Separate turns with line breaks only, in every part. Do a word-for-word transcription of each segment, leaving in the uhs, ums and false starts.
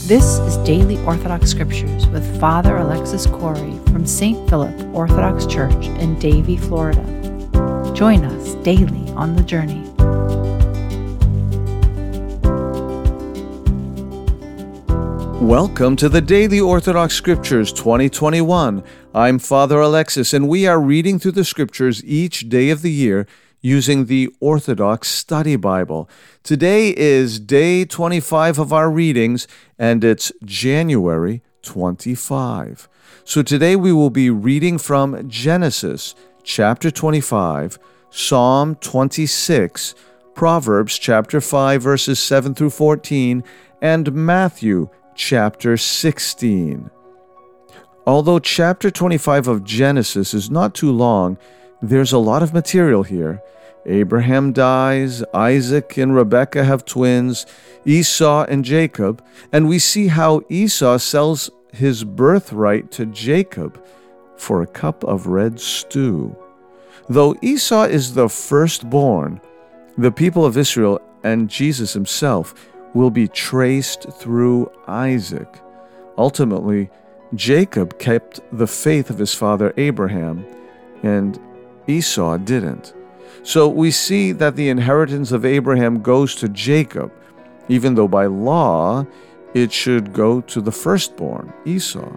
This is Daily Orthodox Scriptures with Father Alexis Corey from Saint Philip Orthodox Church in Davie, Florida. Join us daily on the journey.
Welcome to the Daily Orthodox Scriptures twenty twenty-one. I'm Father Alexis, and we are reading through the Scriptures each day of the year using the Orthodox Study Bible. Today is day twenty-five of our readings, and it's January twenty-fifth. So today we will be reading from Genesis chapter twenty-five, Psalm twenty-six, Proverbs chapter five, verses seven through fourteen, and Matthew chapter sixteen. Although chapter twenty-five of Genesis is not too long, there's a lot of material here. Abraham dies, Isaac and Rebekah have twins, Esau and Jacob, and we see how Esau sells his birthright to Jacob for a cup of red stew. Though Esau is the firstborn, the people of Israel and Jesus himself will be traced through Isaac. Ultimately, Jacob kept the faith of his father Abraham, and Esau didn't. So we see that the inheritance of Abraham goes to Jacob, even though by law it should go to the firstborn, Esau.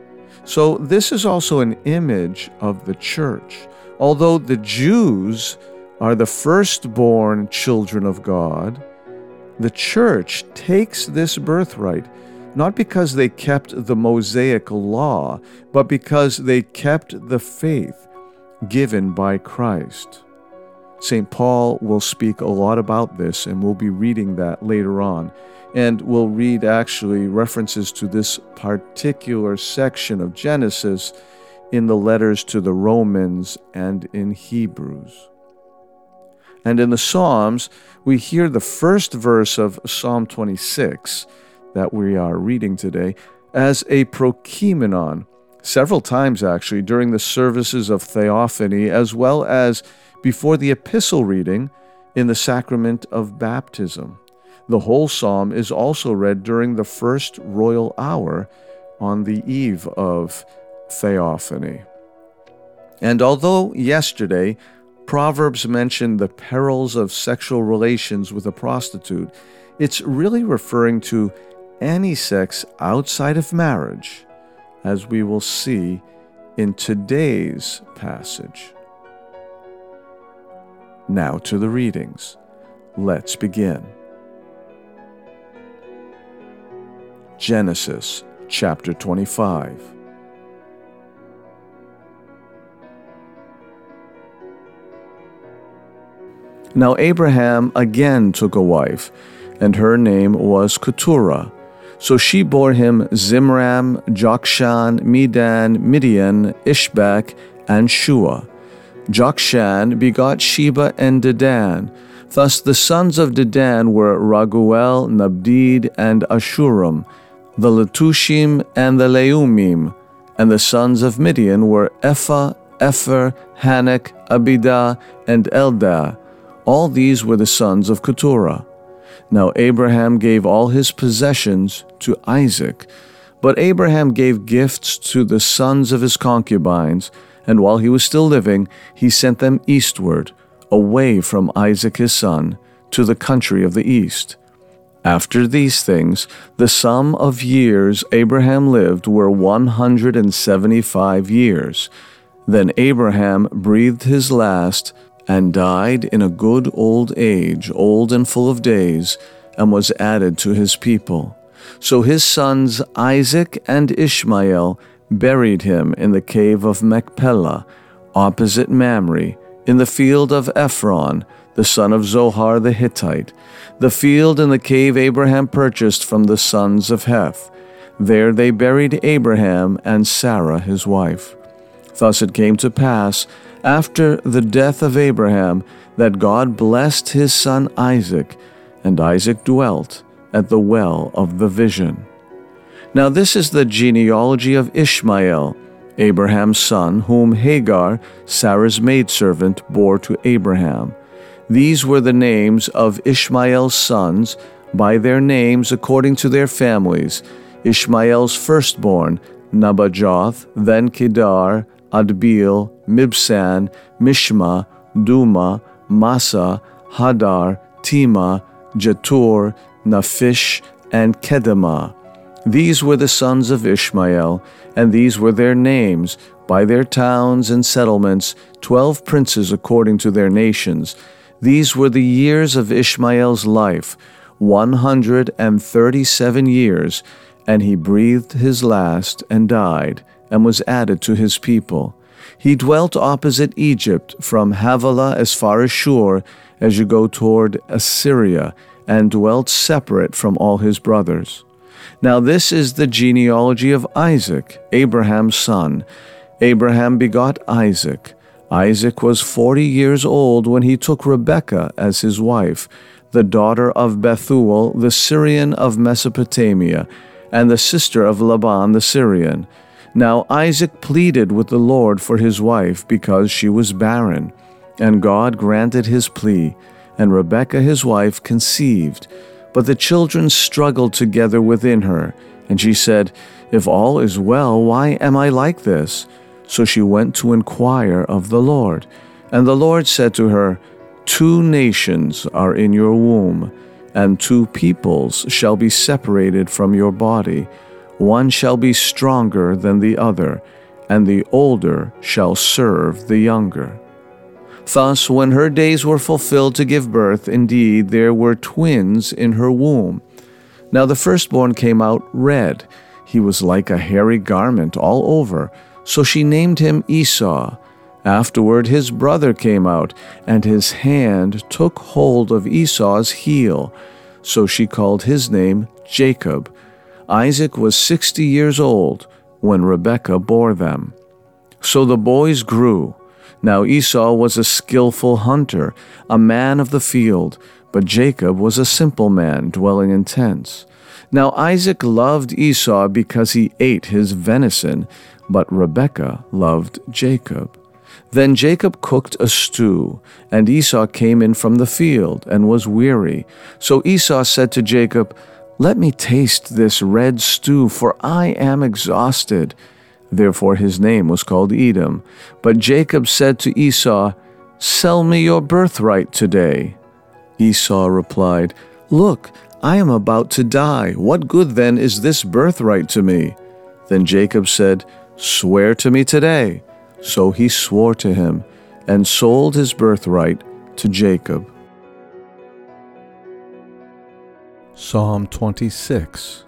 So this is also an image of the church. Although the Jews are the firstborn children of God, the church takes this birthright not because they kept the Mosaic law, but because they kept the faith given by Christ. Saint Paul will speak a lot about this, and we'll be reading that later on. And we'll read actually references to this particular section of Genesis in the letters to the Romans and in Hebrews. And in the Psalms, we hear the first verse of Psalm twenty-six that we are reading today as a prokimenon, several times actually during the services of Theophany, as well as before the epistle reading in the sacrament of baptism. The whole psalm is also read during the first royal hour on the eve of Theophany. And although yesterday Proverbs mentioned the perils of sexual relations with a prostitute, it's really referring to any sex outside of marriage, as we will see in today's passage. Now to the readings. Let's begin. Genesis chapter twenty-five. Now Abraham again took a wife, and her name was Keturah. So she bore him Zimram, Jokshan, Medan, Midian, Ishbak, and Shua. Jokshan begot Sheba and Dedan. Thus the sons of Dedan were Raguel, Nabdid, and Ashuram, the Letushim and the Leumim. And the sons of Midian were Ephah, Epher, Hanek, Abidah, and Eldah. All these were the sons of Keturah. Now Abraham gave all his possessions to Isaac, but Abraham gave gifts to the sons of his concubines, and while he was still living, he sent them eastward, away from Isaac his son, to the country of the east. After these things, the sum of years Abraham lived were one hundred and seventy-five years. Then Abraham breathed his last, and died in a good old age, old and full of days, and was added to his people. So his sons Isaac and Ishmael buried him in the cave of Machpelah, opposite Mamre, in the field of Ephron, the son of Zohar the Hittite, the field and the cave Abraham purchased from the sons of Heth. There they buried Abraham and Sarah his wife. Thus it came to pass, after the death of Abraham, that God blessed his son Isaac, and Isaac dwelt at the well of the vision. Now this is the genealogy of Ishmael, Abraham's son, whom Hagar, Sarah's maidservant, bore to Abraham. These were the names of Ishmael's sons, by their names according to their families, Ishmael's firstborn, Nebajoth, then Kedar, Adbeel, Mibsam, Mishma, Duma, Massa, Hadar, Tema, Jetur, Naphish, and Kedemah. These were the sons of Ishmael, and these were their names, by their towns and settlements, twelve princes according to their nations. These were the years of Ishmael's life, one hundred and thirty-seven years, and he breathed his last and died, and was added to his people. He dwelt opposite Egypt, from Havilah as far as Shur, as you go toward Assyria, and dwelt separate from all his brothers. Now this is the genealogy of Isaac, Abraham's son. Abraham begot Isaac. Isaac was forty years old when he took Rebekah as his wife, the daughter of Bethuel the Syrian of Mesopotamia, and the sister of Laban the Syrian. Now Isaac pleaded with the Lord for his wife because she was barren, and God granted his plea, and Rebekah his wife conceived. But the children struggled together within her, and she said, "If all is well, why am I like this?" So she went to inquire of the Lord. And the Lord said to her, "Two nations are in your womb, and two peoples shall be separated from your body. One shall be stronger than the other, and the older shall serve the younger." Thus, when her days were fulfilled to give birth, indeed there were twins in her womb. Now the firstborn came out red. He was like a hairy garment all over. So she named him Esau. Afterward his brother came out, and his hand took hold of Esau's heel. So she called his name Jacob. Isaac was sixty years old when Rebekah bore them. So the boys grew. Now Esau was a skillful hunter, a man of the field, but Jacob was a simple man dwelling in tents. Now Isaac loved Esau because he ate his venison, but Rebekah loved Jacob. Then Jacob cooked a stew, and Esau came in from the field and was weary. So Esau said to Jacob, "Let me taste this red stew, for I am exhausted." Therefore his name was called Edom. But Jacob said to Esau, "Sell me your birthright today." Esau replied, "Look, I am about to die. What good then is this birthright to me?" Then Jacob said, "Swear to me today." So he swore to him, and sold his birthright to Jacob. Psalm twenty-six.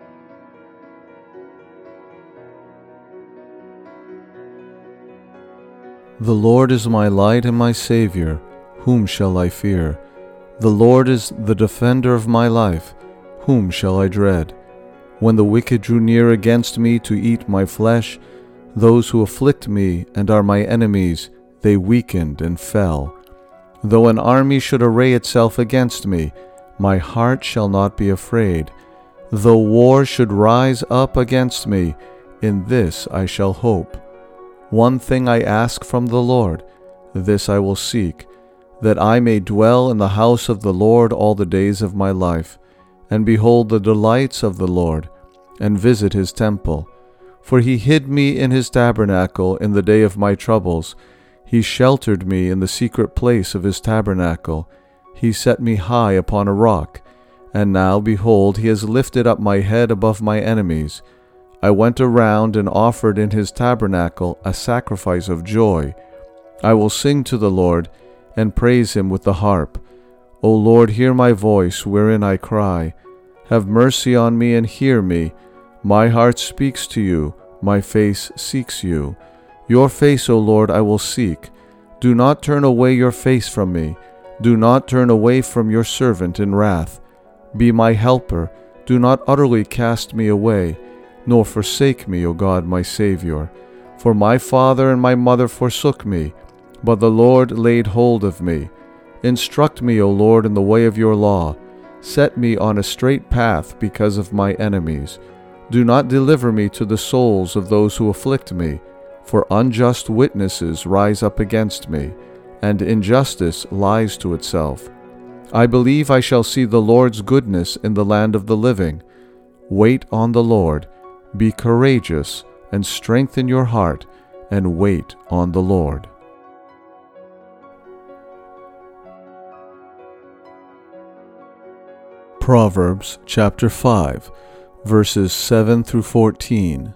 The Lord is my light and my Savior. Whom shall I fear? The Lord is the defender of my life. Whom shall I dread? When the wicked drew near against me to eat my flesh, those who afflict me and are my enemies, they weakened and fell. Though an army should array itself against me, my heart shall not be afraid. Though war should rise up against me, in this I shall hope. One thing I ask from the Lord, this I will seek, that I may dwell in the house of the Lord all the days of my life, and behold the delights of the Lord, and visit his temple. For he hid me in his tabernacle in the day of my troubles. He sheltered me in the secret place of his tabernacle. He set me high upon a rock. And now, behold, he has lifted up my head above my enemies. I went around and offered in his tabernacle a sacrifice of joy. I will sing to the Lord, and praise him with the harp. O Lord, hear my voice, wherein I cry. Have mercy on me and hear me. My heart speaks to you, my face seeks you. Your face, O Lord, I will seek. Do not turn away your face from me. Do not turn away from your servant in wrath. Be my helper. Do not utterly cast me away, nor forsake me, O God, my Savior. For my father and my mother forsook me, but the Lord laid hold of me. Instruct me, O Lord, in the way of your law. Set me on a straight path because of my enemies. Do not deliver me to the souls of those who afflict me, for unjust witnesses rise up against me, and injustice lies to itself. I believe I shall see the Lord's goodness in the land of the living. Wait on the Lord. Be courageous and strengthen your heart, and wait on the Lord. Proverbs chapter five, verses seven through fourteen.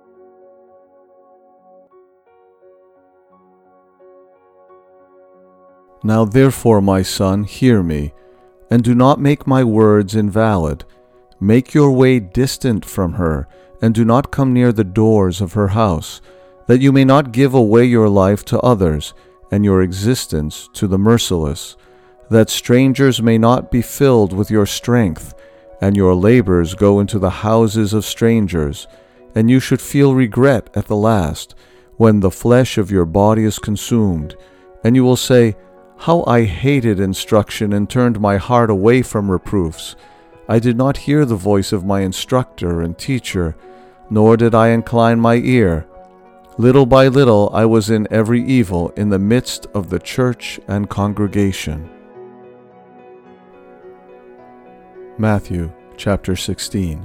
Now therefore, my son, hear me, and do not make my words invalid. Make your way distant from her, and do not come near the doors of her house, that you may not give away your life to others, and your existence to the merciless, that strangers may not be filled with your strength, and your labors go into the houses of strangers, and you should feel regret at the last, when the flesh of your body is consumed, and you will say, How I hated instruction and turned my heart away from reproofs. I did not hear the voice of my instructor and teacher, nor did I incline my ear. Little by little I was in every evil in the midst of the church and congregation. Matthew chapter sixteen.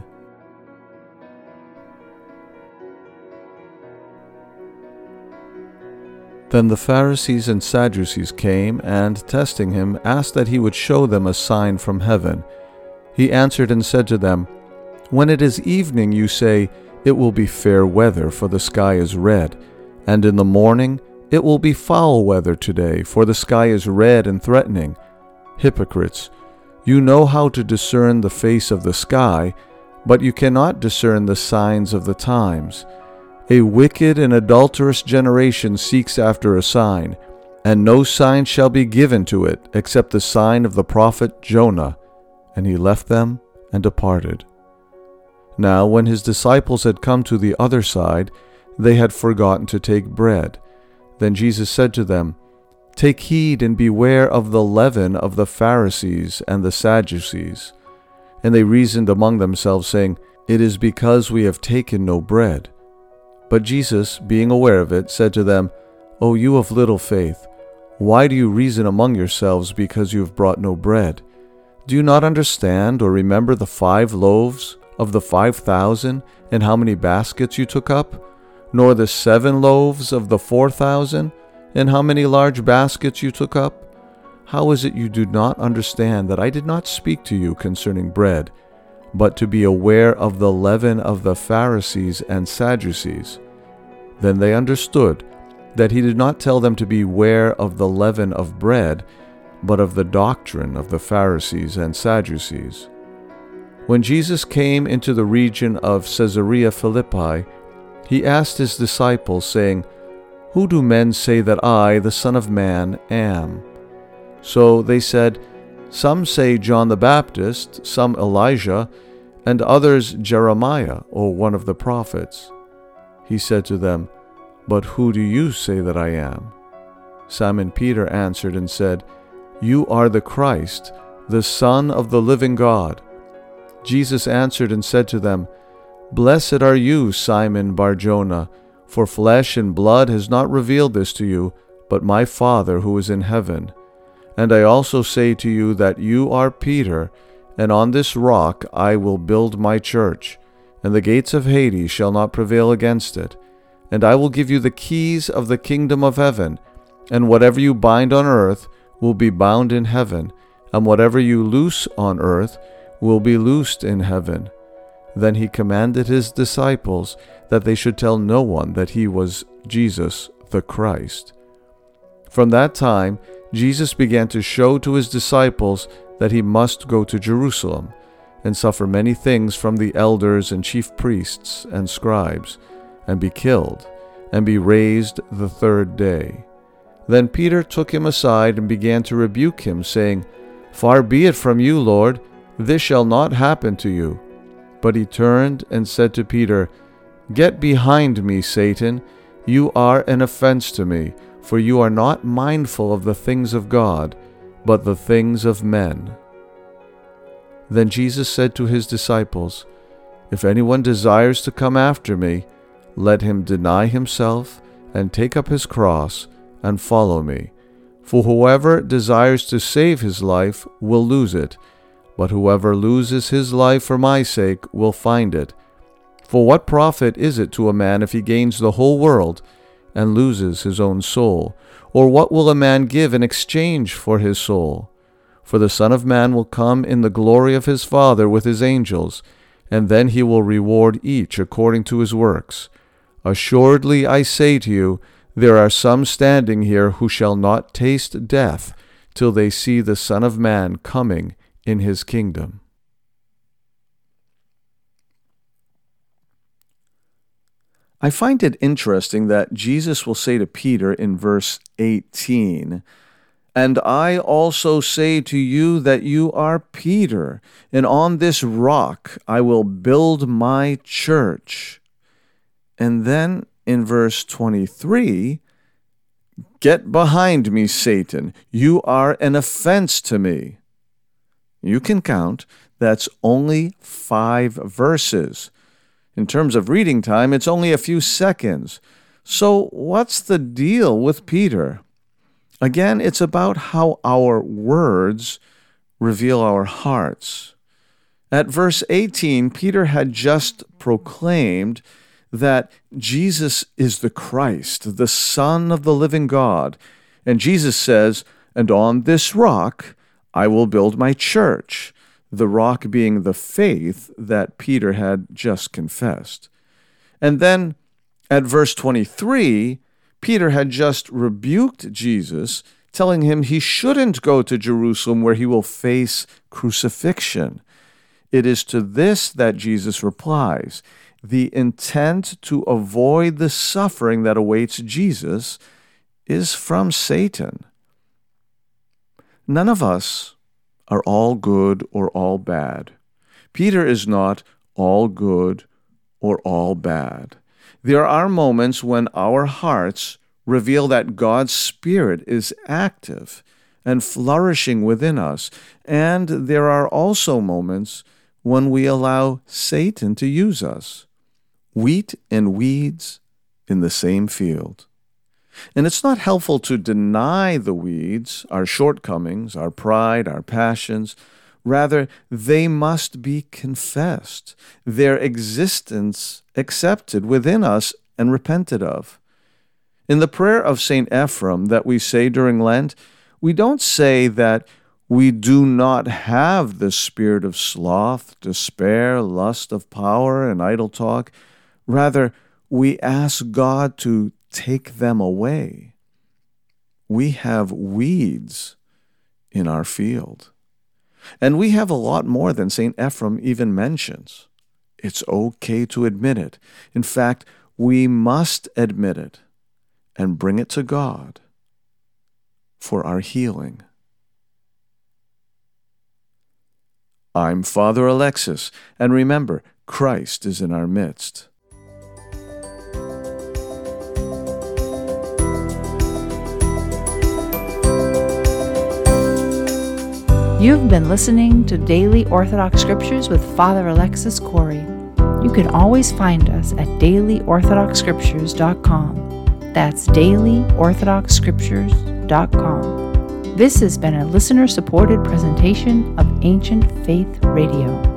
Then the Pharisees and Sadducees came, and, testing him, asked that he would show them a sign from heaven. He answered and said to them, When it is evening, you say, It will be fair weather, for the sky is red. And in the morning, It will be foul weather today, for the sky is red and threatening. Hypocrites, you know how to discern the face of the sky, but you cannot discern the signs of the times. A wicked and adulterous generation seeks after a sign, and no sign shall be given to it except the sign of the prophet Jonah. And he left them and departed. Now when his disciples had come to the other side, they had forgotten to take bread. Then Jesus said to them, Take heed and beware of the leaven of the Pharisees and the Sadducees. And they reasoned among themselves, saying, It is because we have taken no bread. But Jesus, being aware of it, said to them, O you of little faith, why do you reason among yourselves because you have brought no bread? Do you not understand or remember the five loaves of the five thousand, and how many baskets you took up? Nor the seven loaves of the four thousand, and how many large baskets you took up? How is it you do not understand that I did not speak to you concerning bread, but to be aware of the leaven of the Pharisees and Sadducees? Then they understood that he did not tell them to beware of the leaven of bread, but of the doctrine of the Pharisees and Sadducees. When Jesus came into the region of Caesarea Philippi, he asked his disciples, saying, Who do men say that I, the Son of Man, am? So they said, Some say John the Baptist, some Elijah, and others Jeremiah, or one of the prophets. He said to them, But who do you say that I am? Simon Peter answered and said, You are the Christ, the Son of the living God. Jesus answered and said to them, Blessed are you, Simon Bar-Jonah, for flesh and blood has not revealed this to you, but my Father who is in heaven. And I also say to you that you are Peter, and on this rock I will build my church, and the gates of Hades shall not prevail against it. And I will give you the keys of the kingdom of heaven, and whatever you bind on earth will be bound in heaven, and whatever you loose on earth will be loosed in heaven. Then he commanded his disciples that they should tell no one that he was Jesus the Christ. From that time, Jesus began to show to his disciples that he must go to Jerusalem and suffer many things from the elders and chief priests and scribes, and be killed, and be raised the third day. Then Peter took him aside and began to rebuke him, saying, Far be it from you, Lord, this shall not happen to you. But he turned and said to Peter, Get behind me, Satan. You are an offense to me, for you are not mindful of the things of God, but the things of men. Then Jesus said to his disciples, If anyone desires to come after me, let him deny himself and take up his cross and follow me. For whoever desires to save his life will lose it, but whoever loses his life for my sake will find it. For what profit is it to a man if he gains the whole world and loses his own soul? Or what will a man give in exchange for his soul? For the Son of Man will come in the glory of his Father with his angels, and then he will reward each according to his works. Assuredly I say to you, there are some standing here who shall not taste death till they see the Son of Man coming in his kingdom. I find it interesting that Jesus will say to Peter in verse eighteen, "And I also say to you that you are Peter, and on this rock I will build my church." And then in verse twenty-three, "Get behind me, Satan. You are an offense to me." You can count. That's only five verses. In terms of reading time, it's only a few seconds. So what's the deal with Peter? Again, it's about how our words reveal our hearts. At verse eighteen, Peter had just proclaimed that Jesus is the Christ, the Son of the living God. And Jesus says, "And on this rock I will build my church," the rock being the faith that Peter had just confessed. And then at verse twenty-three, Peter had just rebuked Jesus, telling him he shouldn't go to Jerusalem where he will face crucifixion. It is to this that Jesus replies, the intent to avoid the suffering that awaits Jesus is from Satan. None of us are all good or all bad. Peter is not all good or all bad. There are moments when our hearts reveal that God's Spirit is active and flourishing within us, and there are also moments when we allow Satan to use us. Wheat and weeds in the same field. And it's not helpful to deny the weeds, our shortcomings, our pride, our passions. Rather, they must be confessed, their existence accepted within us and repented of. In the prayer of Saint Ephrem that we say during Lent, we don't say that we do not have the spirit of sloth, despair, lust of power, and idle talk. Rather, we ask God to take them away. We have weeds in our field. And we have a lot more than Saint Ephrem even mentions. It's okay to admit it. In fact, we must admit it and bring it to God for our healing. I'm Father Alexis, and remember, Christ is in our midst.
You've been listening to Daily Orthodox Scriptures with Father Alexis Corey. You can always find us at daily orthodox scriptures dot com. That's daily orthodox scriptures dot com. This has been a listener-supported presentation of Ancient Faith Radio.